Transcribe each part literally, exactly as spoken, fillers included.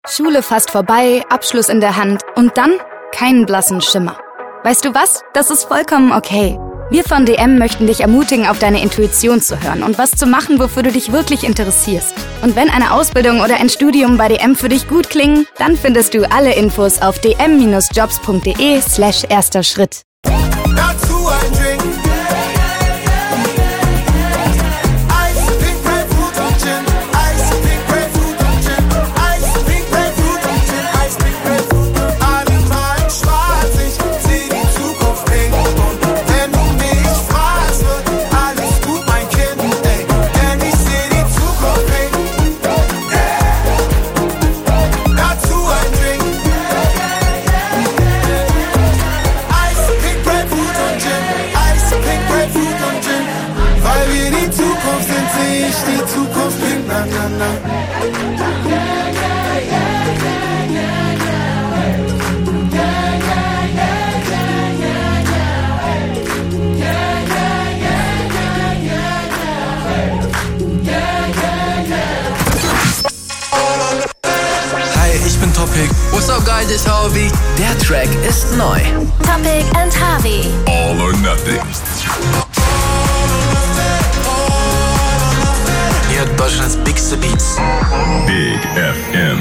Schule fast vorbei, Abschluss in der Hand und dann keinen blassen Schimmer. Weißt du was? Das ist vollkommen okay. Wir von D M möchten dich ermutigen, auf deine Intuition zu hören und was zu machen, wofür du dich wirklich interessierst. Und wenn eine Ausbildung oder ein Studium bei D M für dich gut klingen, dann findest du alle Infos auf dm-jobs.de slash erster Schritt. Dazu ein Drink. What's up, guys? It's Harvey. Der Track ist neu. Topic and Harvey. All or nothing. Ihr hört Deutschlands bigste Beats. Big F M.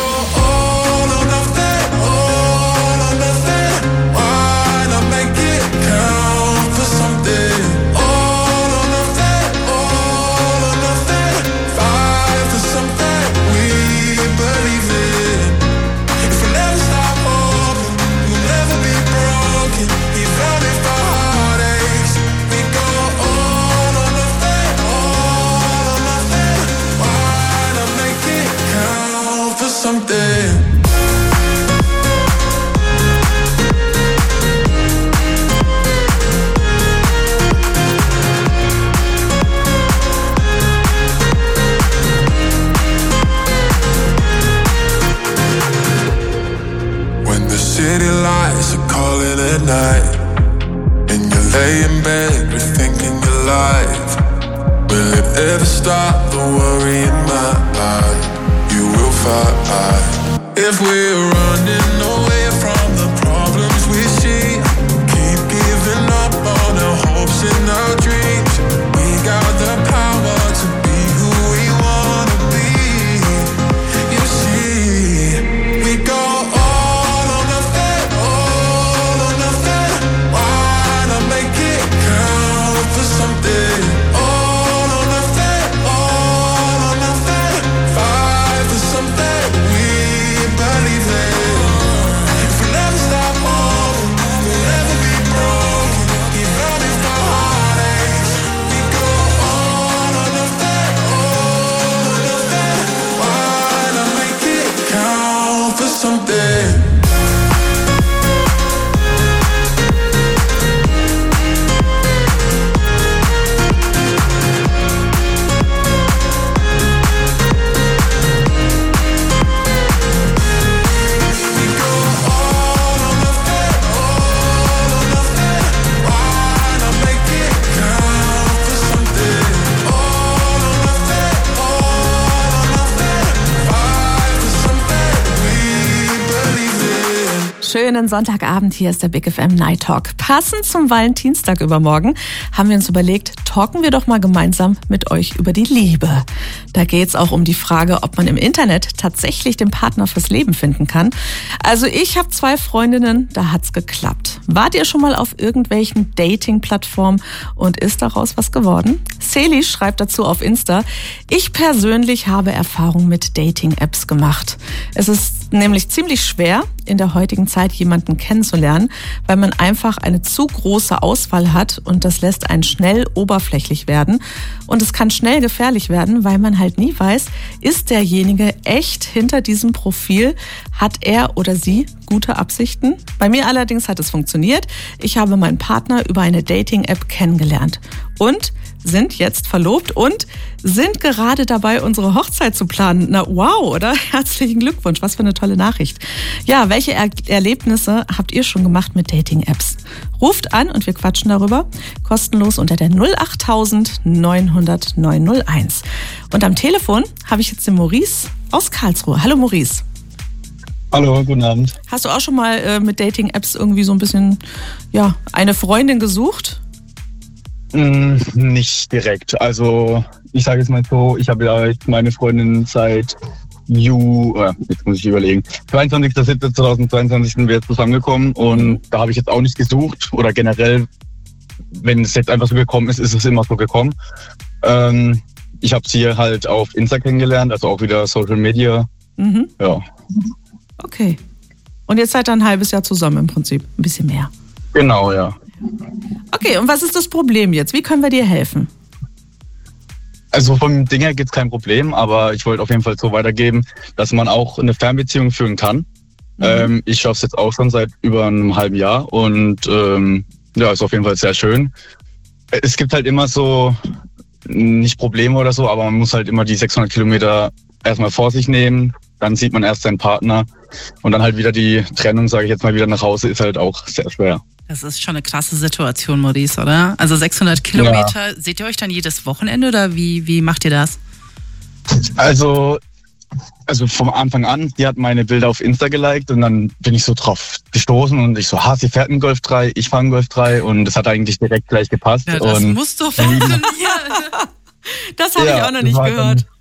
City lights are calling at night, and you lay in bed rethinking your life. Will it ever stop the worry in my life? You will fight. If we're running away from the problems we see, keep giving up on our hopes and our dreams. We got the power to be who we wanna be. You see, we go Schönen Sonntagabend, hier ist der Big F M Night Talk. Passend zum Valentinstag übermorgen haben wir uns überlegt, talken wir doch mal gemeinsam mit euch über die Liebe. Da geht's auch um die Frage, ob man im Internet tatsächlich den Partner fürs Leben finden kann. Also ich habe zwei Freundinnen, da hat's geklappt. Wart ihr schon mal auf irgendwelchen Dating-Plattformen und ist daraus was geworden? Celi schreibt dazu auf Insta: Ich persönlich habe Erfahrung mit Dating-Apps gemacht. Es ist nämlich ziemlich schwer, in der heutigen Zeit jemanden kennenzulernen, weil man einfach eine zu große Auswahl hat und das lässt einen schnell oberflächlich werden. Und es kann schnell gefährlich werden, weil man halt nie weiß, ist derjenige echt hinter diesem Profil, hat er oder sie gute Absichten? Bei mir allerdings hat es funktioniert. Ich habe meinen Partner über eine Dating-App kennengelernt und sind jetzt verlobt und sind gerade dabei, unsere Hochzeit zu planen. Na wow, oder? Herzlichen Glückwunsch, was für eine tolle Nachricht. Ja, welche er- Erlebnisse habt ihr schon gemacht mit Dating-Apps? Ruft an und wir quatschen darüber. Kostenlos unter der null acht neunhundert neunhunderteins. Und am Telefon habe ich jetzt den Maurice aus Karlsruhe. Hallo Maurice. Hallo, guten Abend. Hast du auch schon mal äh, mit Dating-Apps irgendwie so ein bisschen, ja, eine Freundin gesucht? Mm, nicht direkt. Also ich sage jetzt mal so, ich habe ja jetzt meine Freundin seit Ju, äh, jetzt muss ich überlegen, zweiundzwanzigster siebter zweitausendzweiundzwanzig sind wir jetzt zusammengekommen und da habe ich jetzt auch nicht gesucht oder generell, wenn es jetzt einfach so gekommen ist, ist es immer so gekommen. Ähm, ich habe sie halt auf Insta kennengelernt, also auch wieder Social Media. Mhm. Ja. Okay. Und jetzt seid ihr ein halbes Jahr zusammen im Prinzip, ein bisschen mehr. Genau, ja. Okay, und was ist das Problem jetzt? Wie können wir dir helfen? Also vom Ding her gibt es kein Problem, aber ich wollte auf jeden Fall so weitergeben, dass man auch eine Fernbeziehung führen kann. Mhm. Ähm, ich schaffe es jetzt auch schon seit über einem halben Jahr und ähm, ja, ist auf jeden Fall sehr schön. Es gibt halt immer so, nicht Probleme oder so, aber man muss halt immer die sechshundert Kilometer erstmal vor sich nehmen, dann sieht man erst seinen Partner und dann halt wieder die Trennung, sage ich jetzt mal, wieder nach Hause, ist halt auch sehr schwer. Das ist schon eine krasse Situation, Maurice, oder? Also sechshundert Kilometer, ja. Seht ihr euch dann jedes Wochenende oder wie, wie macht ihr das? Also, also vom Anfang an, die hat meine Bilder auf Insta geliked und dann bin ich so drauf gestoßen und ich so, ha, sie fährt einen Golf drei, ich fahre einen Golf drei und das hat eigentlich direkt gleich gepasst. Ja, das und muss doch funktionieren. Das habe ja, ich auch noch nicht gehört. Dann,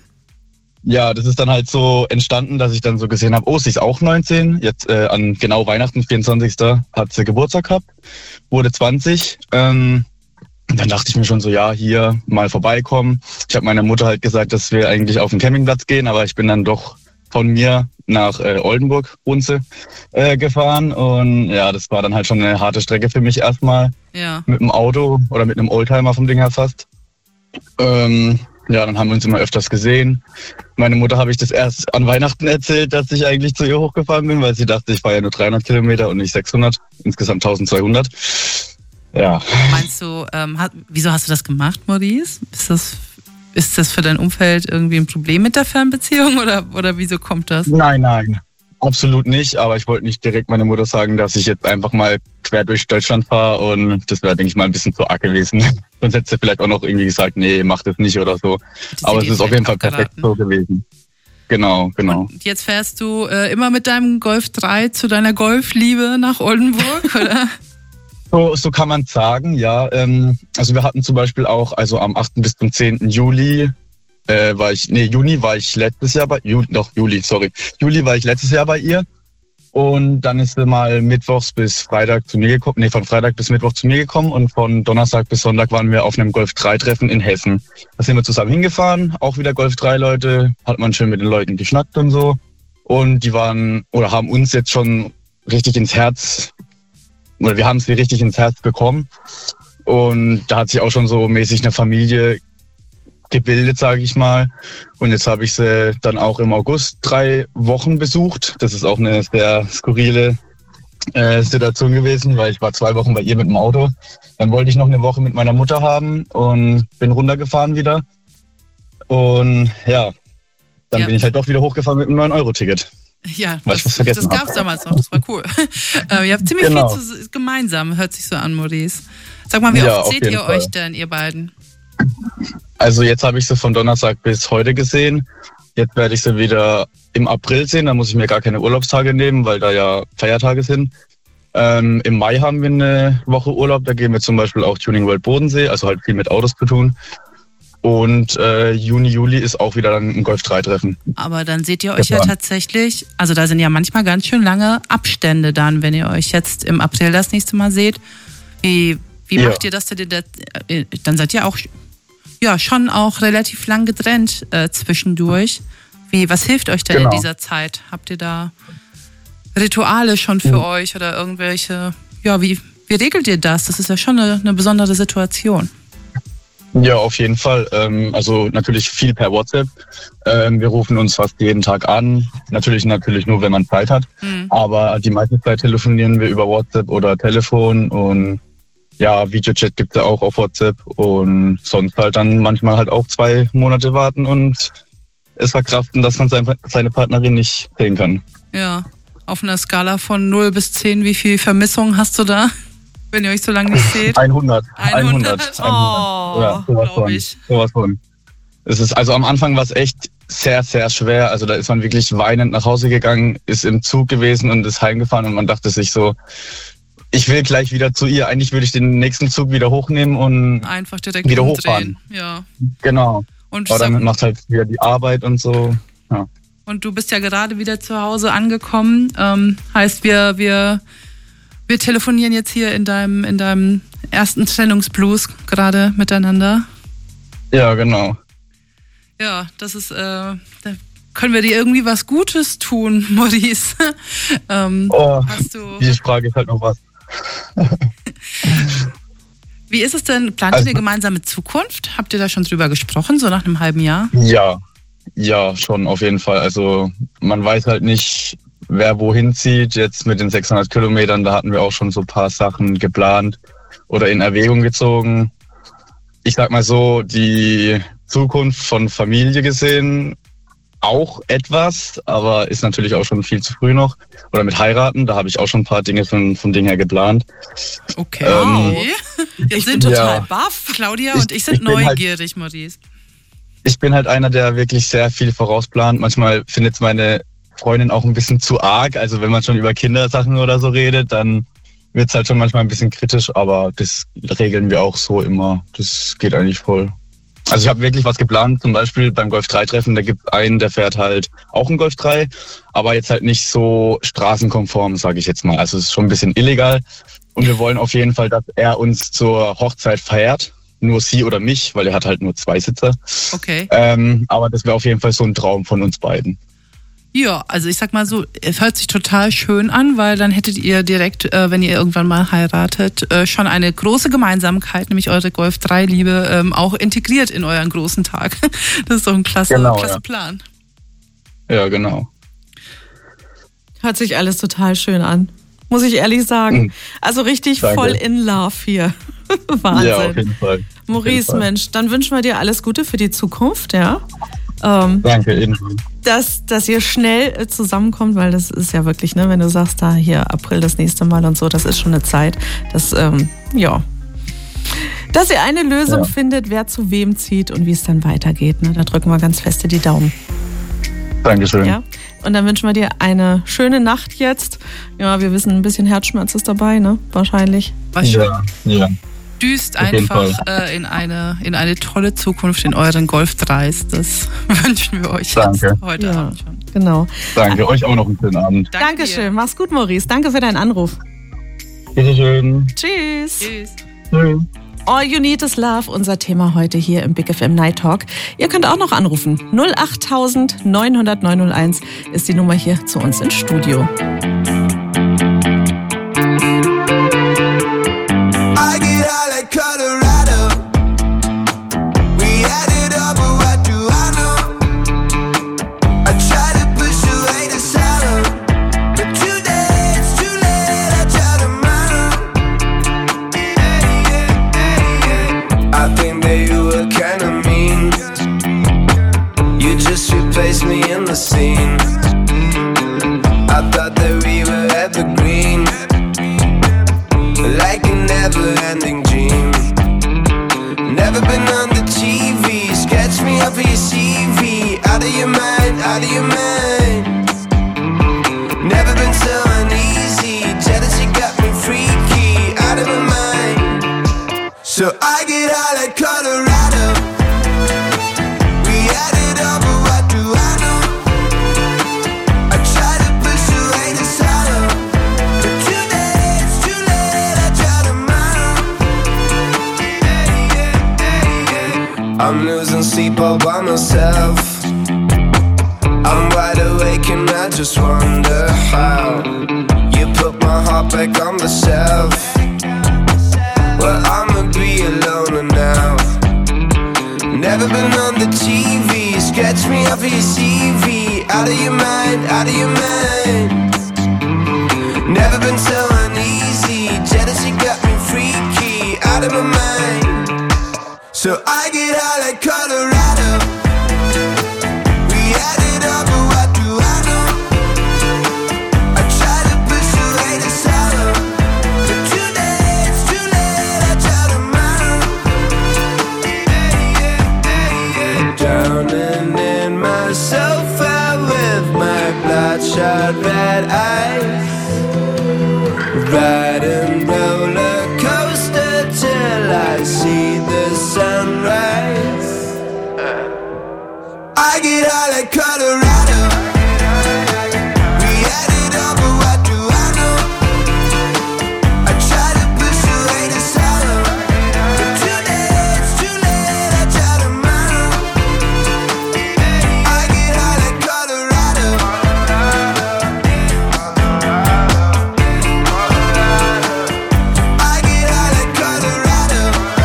ja, das ist dann halt so entstanden, dass ich dann so gesehen habe, oh, sie ist auch neunzehn. Jetzt äh, an genau Weihnachten, vierundzwanzigsten hat sie Geburtstag gehabt, wurde zwanzig. Ähm, dann dachte ich mir schon so, ja, hier mal vorbeikommen. Ich habe meiner Mutter halt gesagt, dass wir eigentlich auf den Campingplatz gehen, aber ich bin dann doch von mir nach äh, Oldenburg, Runze, äh, gefahren. Und ja, das war dann halt schon eine harte Strecke für mich erstmal. Ja. Mit dem Auto oder mit einem Oldtimer vom Ding her fast. Ähm, Ja, dann haben wir uns immer öfters gesehen. Meine Mutter habe ich das erst an Weihnachten erzählt, dass ich eigentlich zu ihr hochgefahren bin, weil sie dachte, ich fahre ja nur dreihundert Kilometer und nicht sechshundert, insgesamt eintausendzweihundert. Ja. Meinst du, ähm, hat, wieso hast du das gemacht, Maurice? Ist das, ist das für dein Umfeld irgendwie ein Problem mit der Fernbeziehung oder, oder wieso kommt das? Nein, nein, absolut nicht. Aber ich wollte nicht direkt meiner Mutter sagen, dass ich jetzt einfach mal quer durch Deutschland fahre und das wäre, denke ich mal, ein bisschen zu arg gewesen. Sonst hätte sie vielleicht auch noch irgendwie gesagt, nee, mach das nicht oder so. Aber es ist auf jeden Fall perfekt so gewesen. Genau, genau. Und jetzt fährst du äh, immer mit deinem Golf drei zu deiner Golfliebe nach Oldenburg, oder? So, so kann man sagen, ja. Ähm, also wir hatten zum Beispiel auch, also am achten bis zum zehnten Juli äh, war ich, nee, Juni war ich letztes Jahr bei, Juli, doch, Juli, sorry. Juli war ich letztes Jahr bei ihr. Und dann ist sie mal mittwochs bis Freitag zu mir gekommen, nee, von Freitag bis Mittwoch zu mir gekommen und von Donnerstag bis Sonntag waren wir auf einem Golf drei Treffen in Hessen. Da sind wir zusammen hingefahren, auch wieder Golf drei Leute, hat man schön mit den Leuten geschnackt und so. Und die waren, oder haben uns jetzt schon richtig ins Herz, oder wir haben sie richtig ins Herz bekommen. Und da hat sich auch schon so mäßig eine Familie gebildet, sage ich mal. Und jetzt habe ich sie dann auch im August drei Wochen besucht. Das ist auch eine sehr skurrile äh, Situation gewesen, weil ich war zwei Wochen bei ihr mit dem Auto. Dann wollte ich noch eine Woche mit meiner Mutter haben und bin runtergefahren wieder. Und ja, dann ja. bin ich halt doch wieder hochgefahren mit einem neun Euro Ticket. Ja, das, das gab es damals noch, das war cool. äh, ihr habt ziemlich genau. viel zu, gemeinsam, hört sich so an, Maurice. Sag mal, wie ja, oft seht ihr Fall. euch denn, ihr beiden? Also jetzt habe ich sie von Donnerstag bis heute gesehen. Jetzt werde ich sie wieder im April sehen. Da muss ich mir gar keine Urlaubstage nehmen, weil da ja Feiertage sind. Ähm, Im Mai haben wir eine Woche Urlaub. Da gehen wir zum Beispiel auch Tuning World Bodensee, also halt viel mit Autos zu tun. Und äh, Juni, Juli ist auch wieder dann ein Golf drei Treffen. Aber dann seht ihr euch ja tatsächlich, also da sind ja manchmal ganz schön lange Abstände dann, wenn ihr euch jetzt im April das nächste Mal seht. Wie, wie ja. macht ihr das denn? Dann seid ihr auch ja schon auch relativ lang getrennt äh, zwischendurch. Wie, was hilft euch denn genau. in dieser Zeit? Habt ihr da Rituale schon für mhm. euch oder irgendwelche, ja, wie, wie regelt ihr das? Das ist ja schon eine, eine besondere Situation. Ja, auf jeden Fall. Ähm, also natürlich viel per WhatsApp. Ähm, wir rufen uns fast jeden Tag an. Natürlich, natürlich nur, wenn man Zeit hat. Mhm. Aber die meiste Zeit telefonieren wir über WhatsApp oder Telefon und ja, Videochat gibt's ja auch auf WhatsApp und sonst halt dann manchmal halt auch zwei Monate warten und es verkraften, dass man sein, seine Partnerin nicht sehen kann. Ja, auf einer Skala von null bis zehn, wie viel Vermissung hast du da, wenn ihr euch so lange nicht seht? hundert. hundert. Oh, ja, sowas von. Ich. Sowas von. Es ist, also am Anfang war es echt sehr, sehr schwer. Also da ist man wirklich weinend nach Hause gegangen, ist im Zug gewesen und ist heimgefahren und man dachte sich so, ich will gleich wieder zu ihr. Eigentlich würde ich den nächsten Zug wieder hochnehmen und einfach direkt wieder umdrehen. hochfahren. Ja. Genau. Und aber dann macht halt wieder die Arbeit und so. Ja. Und du bist ja gerade wieder zu Hause angekommen. Ähm, heißt, wir, wir, wir telefonieren jetzt hier in deinem, in deinem ersten Trennungsblues gerade miteinander. Ja, genau. Ja, das ist, äh, da können wir dir irgendwie was Gutes tun, Maurice. ähm, oh, hast du die Frage ist halt noch was. Wie ist es denn? Plant also, ihr eine gemeinsame Zukunft? Habt ihr da schon drüber gesprochen, so nach einem halben Jahr? Ja, ja, schon auf jeden Fall. Also man weiß halt nicht, wer wohin zieht. Jetzt mit den sechshundert Kilometern, da hatten wir auch schon so ein paar Sachen geplant oder in Erwägung gezogen. Ich sag mal so, die Zukunft von Familie gesehen auch etwas, aber ist natürlich auch schon viel zu früh noch. Oder mit heiraten, da habe ich auch schon ein paar Dinge von, von Ding her geplant. Okay. Ähm, wir sind ja. total baff. Claudia und ich sind ich neugierig, halt, Maurice. Ich bin halt einer, der wirklich sehr viel vorausplant. Manchmal findet es meine Freundin auch ein bisschen zu arg. Also wenn man schon über Kindersachen oder so redet, dann wird es halt schon manchmal ein bisschen kritisch, aber das regeln wir auch so immer. Das geht eigentlich voll. Also ich habe wirklich was geplant, zum Beispiel beim Golf drei Treffen, da gibt es einen, der fährt halt auch einen Golf drei, aber jetzt halt nicht so straßenkonform, sage ich jetzt mal. Also es ist schon ein bisschen illegal und wir wollen auf jeden Fall, dass er uns zur Hochzeit feiert. Nur sie oder mich, weil er hat halt nur zwei Sitze. Okay. Ähm, aber das wäre auf jeden Fall so ein Traum von uns beiden. Ja, also ich sag mal so, es hört sich total schön an, weil dann hättet ihr direkt, äh, wenn ihr irgendwann mal heiratet, äh, schon eine große Gemeinsamkeit, nämlich eure Golf drei Liebe, ähm, auch integriert in euren großen Tag. Das ist doch ein klasse, genau, klasse ja. Plan. Ja, genau. Hört sich alles total schön an, muss ich ehrlich sagen. Mhm. Also richtig Danke. Voll in love hier. Wahnsinn. Ja, auf jeden Fall. Maurice, jeden Fall. Mensch, dann wünschen wir dir alles Gute für die Zukunft, ja. Ähm, Danke, ebenfalls. Dass, dass ihr schnell zusammenkommt, weil das ist ja wirklich, ne, wenn du sagst, da hier April das nächste Mal und so, das ist schon eine Zeit. Das, ähm, ja. Dass ihr eine Lösung ja. findet, wer zu wem zieht und wie es dann weitergeht. Ne? Da drücken wir ganz feste die Daumen. Dankeschön. Ja? Und dann wünschen wir dir eine schöne Nacht jetzt. Ja, wir wissen, ein bisschen Herzschmerz ist dabei, ne? Wahrscheinlich. Ja, ja. Düst einfach äh, in eine in eine tolle Zukunft in euren Golf dreis. Das wünschen wir euch Danke. jetzt heute ja, Abend schon. Genau. Danke, euch auch noch einen schönen Abend. Danke Dankeschön. dir. Mach's gut, Maurice. Danke für deinen Anruf. Bitteschön. Tschüss. Tschüss. Tschüss. All You Need Is Love, unser Thema heute hier im Big F M Night Talk. Ihr könnt auch noch anrufen. null acht neun null null neun null eins ist die Nummer hier zu uns ins Studio. Place me in the scene. I thought that we were evergreen, like a never-ending dream. Never been on the T V. Sketch me up for your C V. Out of your mind, out of your mind. Never been so uneasy. Jealousy got me freaky, out of my mind. So I get high like Colorado. I'm losing sleep all by myself. I'm wide awake and I just wonder how you put my heart back on the shelf. Well, I'ma be alone now. Never been on the T V. Sketch me up for your C V. Out of your mind, out of your mind. Never been so uneasy. Jealousy got me freaky, out of my mind. So I get high like Colorado. We had it all, but what do I know? I try to push away the sorrow, but today it's too late. I try tomorrow. Drowning in my got red eyes, riding roller coaster till I see the sunrise. I get high like Colorado. We had it all, but what do I know? I try to push away the sorrow, but too late, it's too late. I try to mind. I get high like Colorado. I get high like Colorado.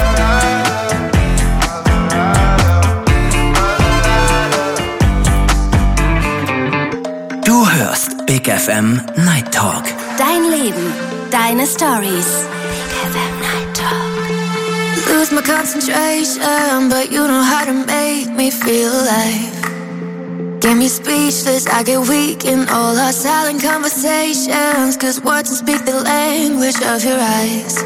Du hörst Big F M Night Talk. Dein Leben, deine Stories. Big F M Night Talk. Lose my concentration, but you know how to make me feel alive. Get me speechless, I get weak in all our silent conversations, cause words don't speak the language of your eyes.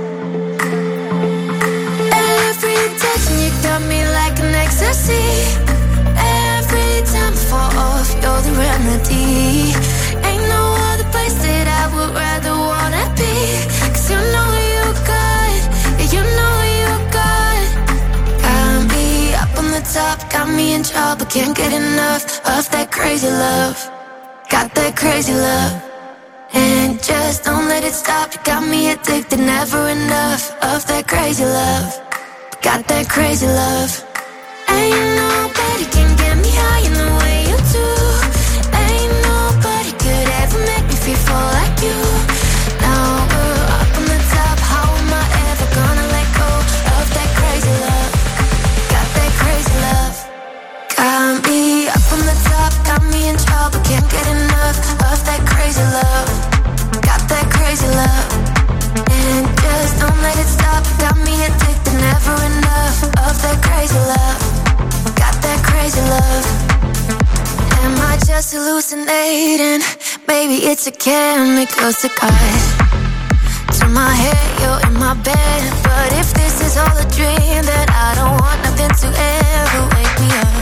Every touch you got me like an ecstasy. Every time I fall off, you're the remedy. Ain't no other place that I would rather wanna be, cause you know you good, yeah, you know you good. Got me up on the top, got me in trouble, can't get enough of that crazy love. Got that crazy love, and just don't let it stop. You got me addicted, never enough of that crazy love. Got that crazy love. Ain't nobody can get me high in the way you do. Ain't nobody could ever make me feel full like you. Now we're up on the top, how am I ever gonna let go of that crazy love? Got that crazy love. Got me up on the top, got me in trouble, can't get enough of that crazy love. Got that crazy love, and just don't let it stop. Got me addicted, never enough of that crazy love. Got that crazy love. Am I just hallucinating? Maybe it's a chemical to cut to my head, you're in my bed. But if this is all a dream, then I don't want nothing to ever wake me up.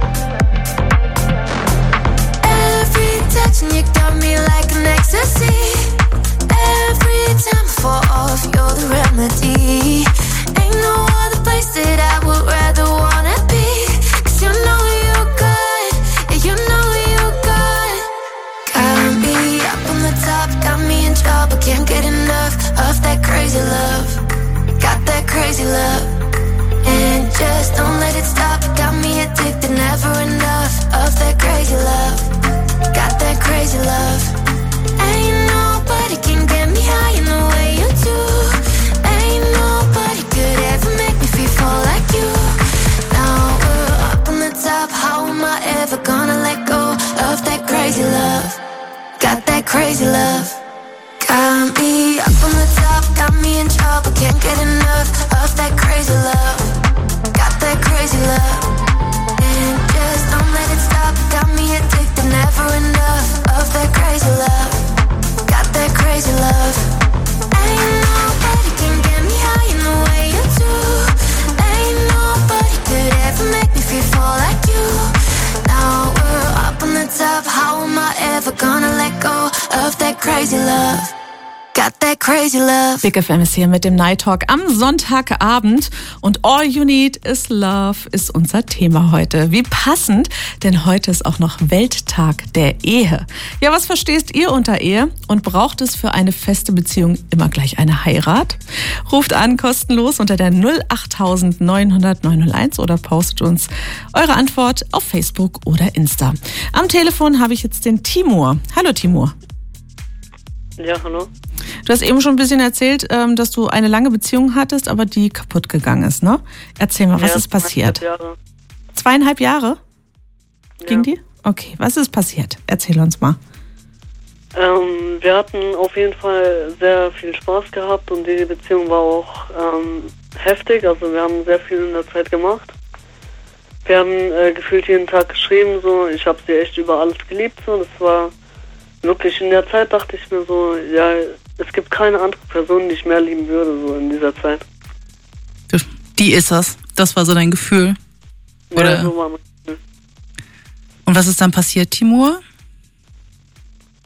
Every touch and you got me like an ecstasy. Every time I fall off, you're the remedy. Ain't no other place that I would rather wanna be, cause you know you good, yeah, you know you good. Got me up on the top, got me in trouble, can't get enough of that crazy love. Got that crazy love, and just don't let it stop. Got me addicted, never enough of that crazy love. Got that crazy love. Ain't nobody can get me high in the way you do. Ain't nobody could ever make me feel full like you. Now we're up on the top, how am I ever gonna let go of that crazy love? Got that crazy love. Got me up on the top, got me in trouble, can't get enough of that crazy love. Got that crazy love, and just don't let it stop. Got me addicted, never enough of that crazy love. Got that crazy love. Ain't nobody can get me high in the way you do. Ain't nobody could ever make me feel full like you. Now we're up on the top, how am I ever gonna let go of that crazy love? Got that crazy love. Big F M ist hier mit dem Night Talk am Sonntagabend und All You Need Is Love ist unser Thema heute. Wie passend, denn heute ist auch noch Welttag der Ehe. Ja, was verstehst ihr unter Ehe und braucht es für eine feste Beziehung immer gleich eine Heirat? Ruft an, kostenlos unter der null acht neun hundert neun null eins oder postet uns eure Antwort auf Facebook oder Insta. Am Telefon habe ich jetzt den Timur. Hallo Timur. Ja, hallo. Du hast eben schon ein bisschen erzählt, dass du eine lange Beziehung hattest, aber die kaputt gegangen ist, ne? Erzähl mal, was ja, ist passiert? Zweieinhalb Jahre. Zweieinhalb Jahre? Ging ja. die? Okay, was ist passiert? Erzähl uns mal. Ähm, wir hatten auf jeden Fall sehr viel Spaß gehabt und die Beziehung war auch ähm, heftig. Also wir haben sehr viel in der Zeit gemacht. Wir haben äh, gefühlt jeden Tag geschrieben, so. Ich habe sie echt über alles geliebt, so. Das war wirklich in der Zeit, dachte ich mir so, ja, es gibt keine andere Person, die ich mehr lieben würde, so in dieser Zeit. Die ist das. Das war so dein Gefühl. Oder? Ja, so war mein Gefühl. Und was ist dann passiert, Timur?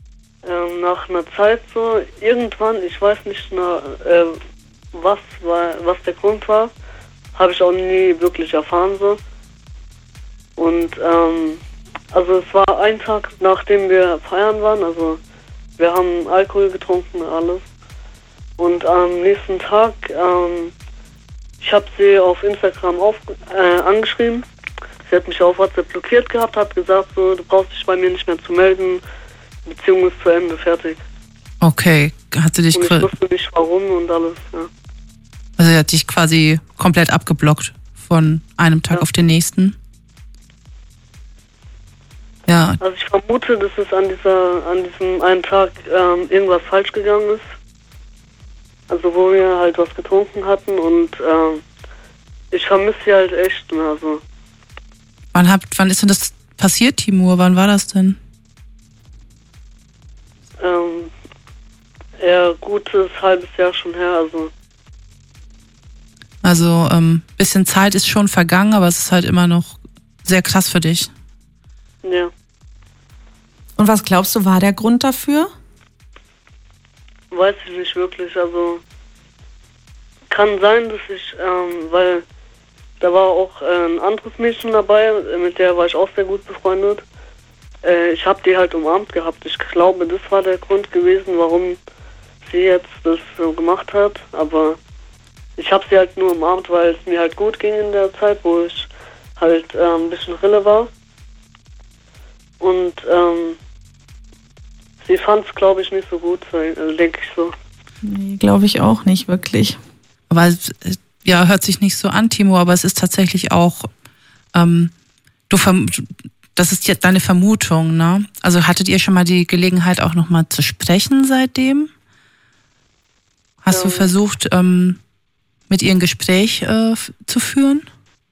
ähm, nach einer Zeit so, irgendwann, ich weiß nicht mehr, äh, was war, was der Grund war, habe ich auch nie wirklich erfahren so. Und ähm, also es war ein Tag, nachdem wir feiern waren, also wir haben Alkohol getrunken und alles. Und am nächsten Tag, ähm, ich habe sie auf Instagram auf, äh, angeschrieben. Sie hat mich auf WhatsApp blockiert gehabt, hat gesagt, so, du brauchst dich bei mir nicht mehr zu melden. Die Beziehung ist zu Ende, fertig. Okay, hat sie dich... Und ich wusste nicht warum und alles, ja. Also sie hat dich quasi komplett abgeblockt von einem Tag ja. auf den nächsten? Ja. Also ich vermute, dass es an dieser, an diesem einen Tag ähm, irgendwas falsch gegangen ist. Also wo wir halt was getrunken hatten und ähm, ich vermisse sie halt echt. Also. Wann, habt, wann ist denn das passiert, Timur? Wann war das denn? Ähm, eher gutes halbes Jahr schon her. Also, also ähm, bisschen Zeit ist schon vergangen, aber es ist halt immer noch sehr krass für dich. Ja. Und was glaubst du, war der Grund dafür? Weiß ich nicht wirklich, also kann sein, dass ich, ähm, weil da war auch äh, ein anderes Mädchen dabei, mit der war ich auch sehr gut befreundet. Äh, ich habe die halt umarmt gehabt. Ich glaube, das war der Grund gewesen, warum sie jetzt das so gemacht hat. Aber ich habe sie halt nur umarmt, weil es mir halt gut ging in der Zeit, wo ich halt äh, ein bisschen Rille war. Und ähm, sie fand es, glaube ich, nicht so gut, also denke ich so. Nee, glaube ich auch nicht, wirklich. Aber ja, hört sich nicht so an, Timo, aber es ist tatsächlich auch, ähm, du verm- das ist jetzt deine Vermutung, ne? Also hattet ihr schon mal die Gelegenheit, auch nochmal zu sprechen seitdem? Hast ja. du versucht, ähm, mit ihr ein Gespräch äh, f- zu führen?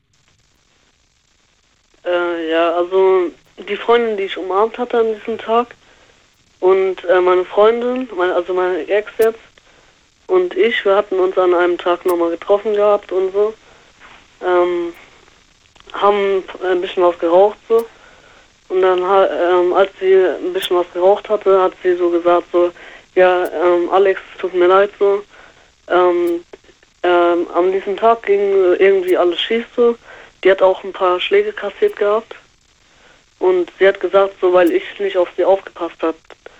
Äh, ja, also die Freundin, die ich umarmt hatte an diesem Tag, und äh, meine Freundin, meine, also meine Ex jetzt, und ich, wir hatten uns an einem Tag nochmal getroffen gehabt und so. Ähm, haben ein bisschen was geraucht so. Und dann, ähm, als sie ein bisschen was geraucht hatte, hat sie so gesagt so, ja, ähm, Alex, tut mir leid so. Ähm, ähm, an diesem Tag ging irgendwie alles schief so. Die hat auch ein paar Schläge kassiert gehabt. Und sie hat gesagt so, weil ich nicht auf sie aufgepasst habe.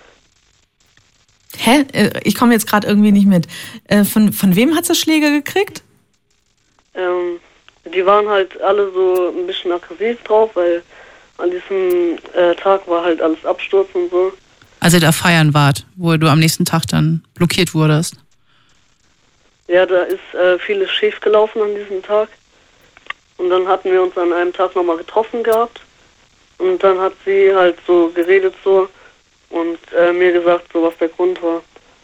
Hä? Ich komme jetzt gerade irgendwie nicht mit. Von, von wem hat sie Schläge gekriegt? Ähm, die waren halt alle so ein bisschen aggressiv drauf, weil an diesem äh, Tag war halt alles Absturz und so. Als ihr da feiern wart, wo du am nächsten Tag dann blockiert wurdest? Ja, da ist äh, vieles schief gelaufen an diesem Tag. Und dann hatten wir uns an einem Tag nochmal getroffen gehabt. Und dann hat sie halt so geredet so und äh, mir gesagt, so was der Grund war.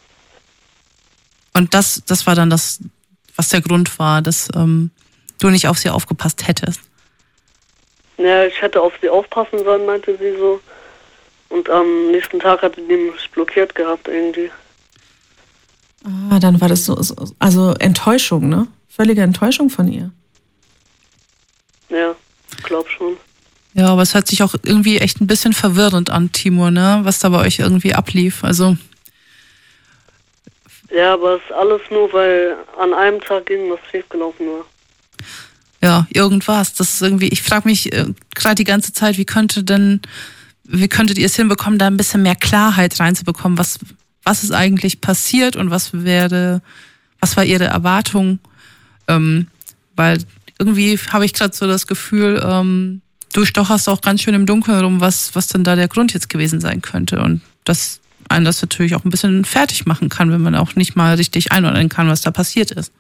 Und das, das war dann das, was der Grund war, dass ähm, du nicht auf sie aufgepasst hättest? Ja, ich hätte auf sie aufpassen sollen, meinte sie so. Und am nächsten Tag hatte die mich blockiert gehabt irgendwie. Ah, dann war das so, also Enttäuschung, ne? Völlige Enttäuschung von ihr. Ja, ich glaube schon. Ja, aber es hört sich auch irgendwie echt ein bisschen verwirrend an, Timur, ne? Was da bei euch irgendwie ablief. Also. Ja, aber es ist alles nur, weil an einem Tag irgendwas schiefgelaufen war. Ja, irgendwas. Das ist irgendwie, ich frage mich äh, gerade die ganze Zeit, wie könnte denn, wie könntet ihr es hinbekommen, da ein bisschen mehr Klarheit reinzubekommen, was, was ist eigentlich passiert und was wäre, was war ihre Erwartung? Ähm, weil irgendwie habe ich gerade so das Gefühl, ähm, du stocherst auch ganz schön im Dunkeln rum, was, was denn da der Grund jetzt gewesen sein könnte. Und dass einen das natürlich auch ein bisschen fertig machen kann, wenn man auch nicht mal richtig einordnen kann, was da passiert ist.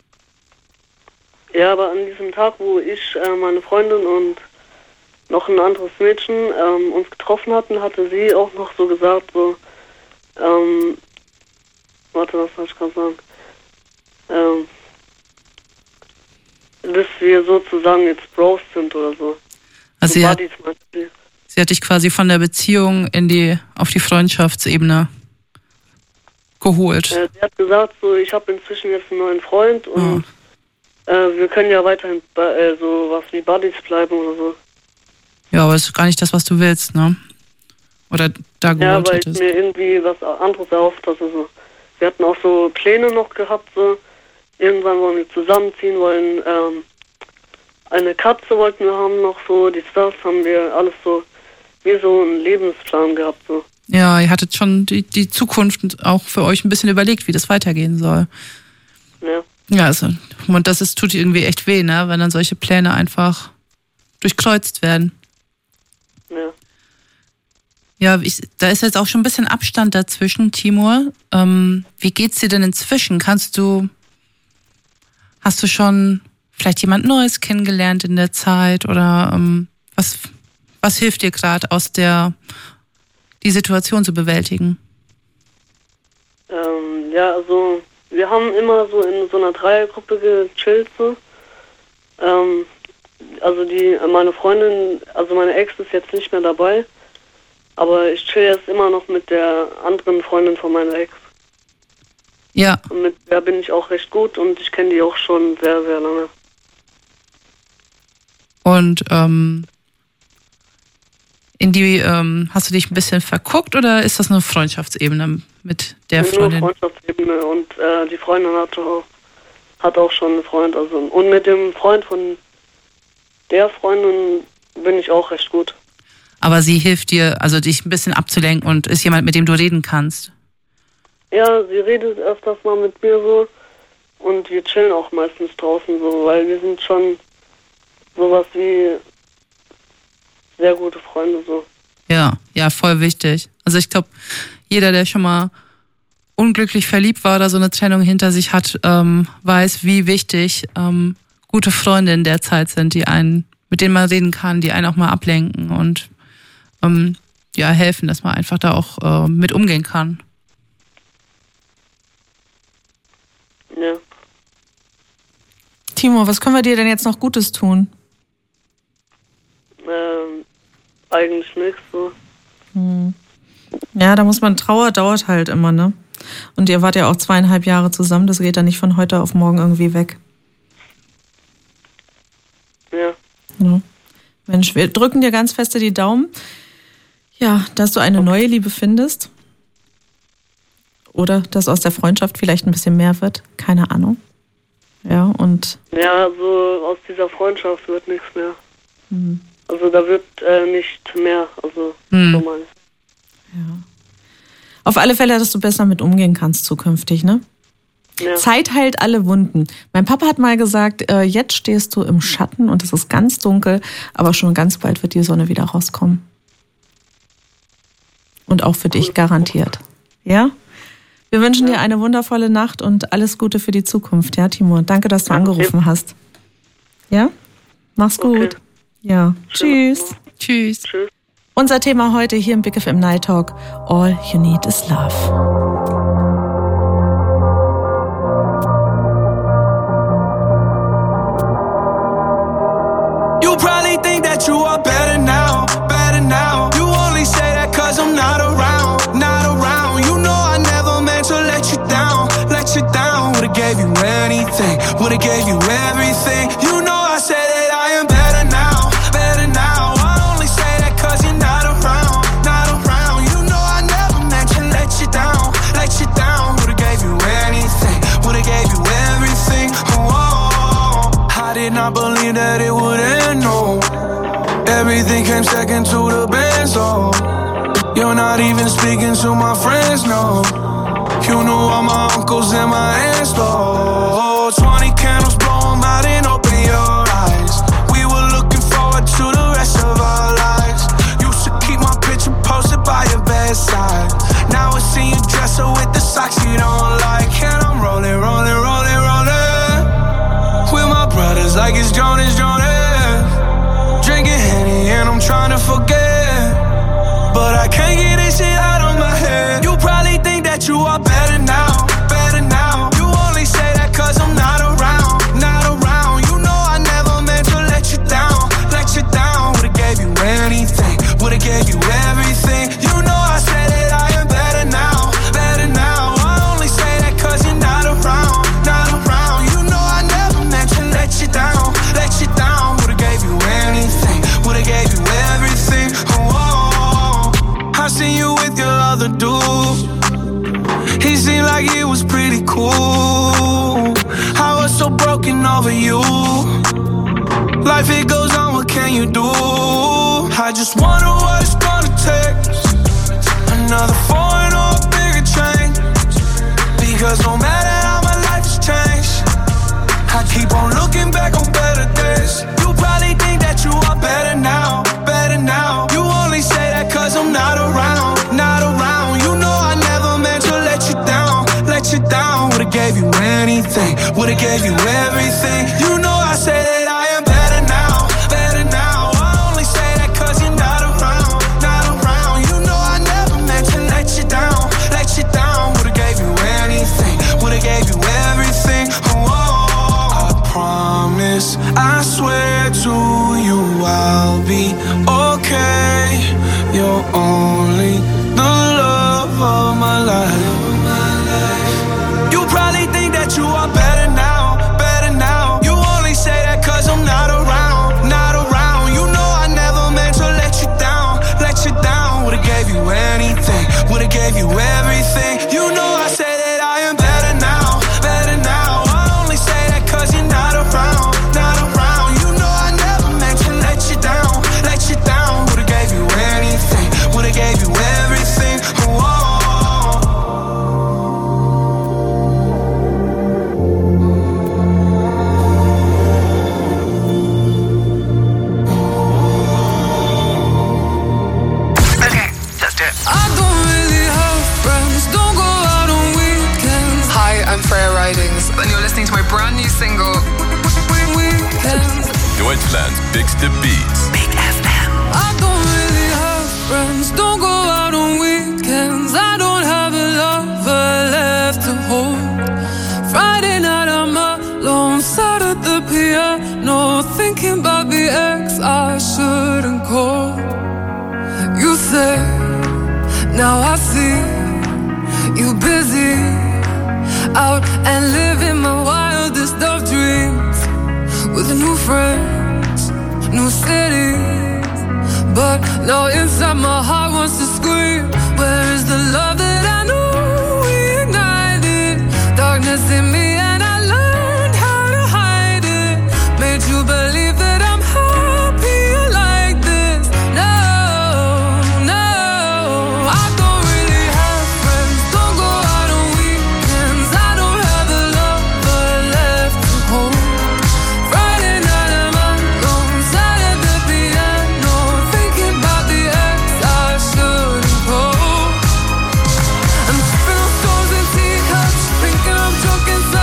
Ja, aber an diesem Tag, wo ich, äh, meine Freundin und noch ein anderes Mädchen ähm, uns getroffen hatten, hatte sie auch noch so gesagt, so, ähm, warte, was soll ich gerade sagen? Ähm, dass wir sozusagen jetzt Bros sind oder so. Also sie hat, sie hat dich quasi von der Beziehung in die, auf die Freundschaftsebene geholt. Äh, sie hat gesagt, so, ich habe inzwischen jetzt einen neuen Freund und oh. äh, wir können ja weiterhin äh, so was wie Buddies bleiben oder so. Ja, aber das ist gar nicht das, was du willst, ne? Oder da gewohnt Ja, weil hättest. ich mir irgendwie was anderes erhofft hatte. So. Wir hatten auch so Pläne noch gehabt, so. Irgendwann wollen wir zusammenziehen, wollen, ähm, eine Katze wollten wir haben noch, so, die Stars haben wir alles so, wie so einen Lebensplan gehabt, so. Ja, ihr hattet schon die, die Zukunft auch für euch ein bisschen überlegt, wie das weitergehen soll. Ja. Ja, also, und das ist, tut irgendwie echt weh, ne, wenn dann solche Pläne einfach durchkreuzt werden. Ja. Ja, ich, da ist jetzt auch schon ein bisschen Abstand dazwischen, Timur. Ähm, wie geht's dir denn inzwischen? Kannst du, hast du schon vielleicht jemand Neues kennengelernt in der Zeit oder ähm, was, was hilft dir gerade aus der, die Situation zu bewältigen? Ähm, ja, also wir haben immer so in so einer Dreiergruppe gechillt, so. Ähm, also die, meine Freundin, also meine Ex ist jetzt nicht mehr dabei, aber ich chill jetzt immer noch mit der anderen Freundin von meiner Ex. Ja. Und mit der bin ich auch recht gut und ich kenne die auch schon sehr, sehr lange. Und ähm, in die, ähm, hast du dich ein bisschen verguckt oder ist das eine Freundschaftsebene mit der Freundin? Nur Freundschaftsebene und äh, die Freundin hat auch, hat auch schon einen Freund. Also, und mit dem Freund von der Freundin bin ich auch recht gut. Aber sie hilft dir, also dich ein bisschen abzulenken und ist jemand, mit dem du reden kannst? Ja, sie redet öfters mal mit mir so und wir chillen auch meistens draußen so, weil wir sind schon sowas wie sehr gute Freunde so. Ja, ja, voll wichtig. Also ich glaube, jeder, der schon mal unglücklich verliebt war oder so eine Trennung hinter sich hat, ähm, weiß, wie wichtig ähm, gute Freunde in der Zeit sind, die einen, mit denen man reden kann, die einen auch mal ablenken und ähm, ja, helfen, dass man einfach da auch äh, mit umgehen kann. Ja. Timo, was können wir dir denn jetzt noch Gutes tun? Ähm, eigentlich nichts so. Hm. Ja, da muss man, Trauer dauert halt immer, ne? Und ihr wart ja auch zweieinhalb Jahre zusammen, das geht ja nicht von heute auf morgen irgendwie weg. Ja. Ja. Mensch, wir drücken dir ganz feste die Daumen. Ja, dass du eine neue Liebe findest. Oder dass aus der Freundschaft vielleicht ein bisschen mehr wird. Keine Ahnung. Ja, und... Ja, so aus dieser Freundschaft wird nichts mehr. Hm. Also da wird äh, nicht mehr. Also hm. so mal. Ja. Auf alle Fälle, dass du besser mit umgehen kannst zukünftig, ne? Ja. Zeit heilt alle Wunden. Mein Papa hat mal gesagt, äh, jetzt stehst du im Schatten und es ist ganz dunkel, aber schon ganz bald wird die Sonne wieder rauskommen. Und auch für dich garantiert. Ja? Wir wünschen dir eine wundervolle Nacht und alles Gute für die Zukunft, ja, Timur? Danke, dass du angerufen hast. Ja? Mach's gut. Okay. Ja. Tschüss. Tschüss. Tschüss. Unser Thema heute hier im Big F M Night Talk: All you need is love. You probably think that you are better now, better now. You only say that cause I'm not around, not around. You know I never meant to let you down, let you down. Would've gave you anything, would've gave you everything. You know I said that I am better now, better now. I only say that cause you're not around, not around. You know I never meant to let you down, let you down. Would've gave you anything, would've gave you everything. Oh, I did not believe that it would end, no. Everything came second to the best, oh. You're not even speaking to my friends, no. You knew all my uncles and my aunts, though. Twenty candles, blow 'em out and open your eyes. We were looking forward to the rest of our lives. Used to keep my picture posted by your bedside. Now I see you dress her with the socks you don't like. And I'm rolling, rolling, rolling, rolling with my brothers like it's Jonas, Jonas. Drinking Henny and I'm trying to forget, but I can't get this shit out of my head. You probably think that you are better now, better now. You only say that cause I'm not around, not around. You know I never meant to let you down, let you down. Would've gave you anything, would've gave you everything. You know I said it He seemed like it was pretty cool. I was so broken over you. Life it goes on, what can you do? I just wonder what it's gonna take. Another foreign or a bigger change. Because no matter how my life has changed, I keep on looking back on better days. You probably think that you are better now, better now. You only say that cause I'm not around, not around. You know I never meant to let you down, let you down. Would've gave you anything, would've gave you everything. You know I say that I am better now, better now. I only say that cause you're not around, not around. You know I never meant to let you down, let you down. Would've gave you anything, would've gave you everything. Oh, I promise, I swear to you I'll be okay. You're only the love of my life. You probably think that you are better now, better now. You only say that cause I'm not around, not around. You know I never meant to let you down, let you down. Would've gave you anything, would've gave you everything. You know I say that I am better now, better now. I only say that cause you're not around, not around. You know I never meant to let you down, let you down. Would've gave you anything, would've gave you everything. Oh, and you're listening to my brand new single Deutschland's bigste Beats. Big F M. I don't really have friends, don't go out on weekends. I don't have a lover left to hold. Friday night I'm alone, sat at the piano, thinking about the ex I shouldn't call. You say, now I see you busy out and living my wildest of dreams, with new friends, new cities. But now inside my heart wants to scream, where is the love that I knew we ignited? Darkness in me and I learned how to hide it. Made you believe that I'm happier like this. No, no, I don't really have friends, don't go out on weekends. I don't have a lover left to hold. Friday night I'm alone, sat at the piano, thinking about the ex I shouldn't call. I'm spilling stones and teacups, thinking I'm drunk and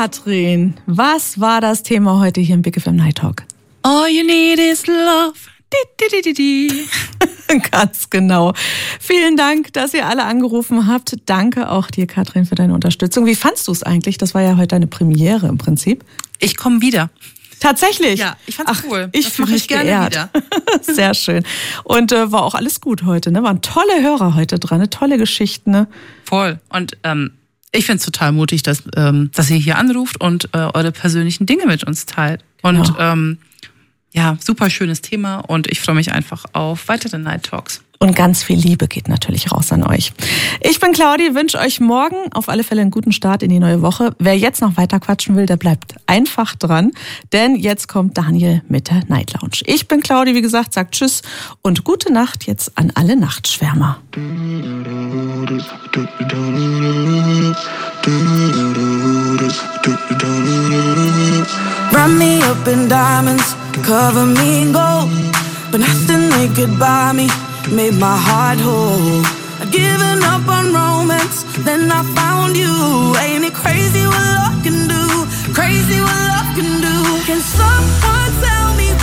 Katrin, was war das Thema heute hier im Big F M Night Talk? All you need is love. Di, di, di, di. Ganz genau. Vielen Dank, dass ihr alle angerufen habt. Danke auch dir, Katrin, für deine Unterstützung. Wie fandst du es eigentlich? Das war ja heute deine Premiere im Prinzip. Ich komme wieder. Tatsächlich? Ja, ich fand's Ach, cool. Ich fühle mich gerne geehrt. Wieder. Sehr schön. Und äh, war auch alles gut heute, ne? Waren tolle Hörer heute dran, ne? Tolle Geschichten, ne? Voll. Und ähm, ich finde es total mutig, dass, ähm, dass ihr hier anruft und äh, eure persönlichen Dinge mit uns teilt. Und Genau. ähm, ja, super schönes Thema und ich freue mich einfach auf weitere Night Talks. Und ganz viel Liebe geht natürlich raus an euch. Ich bin Claudi, wünsche euch morgen auf alle Fälle einen guten Start in die neue Woche. Wer jetzt noch weiter quatschen will, der bleibt einfach dran, denn jetzt kommt Daniel mit der Night Lounge. Ich bin Claudi, wie gesagt, sagt Tschüss und gute Nacht jetzt an alle Nachtschwärmer. Wrap me up in diamonds, cover me in gold, but nothing they could buy me made my heart whole. I'd given up on romance, then I found you. Ain't it crazy what love can do? Crazy what love can do. Can someone tell me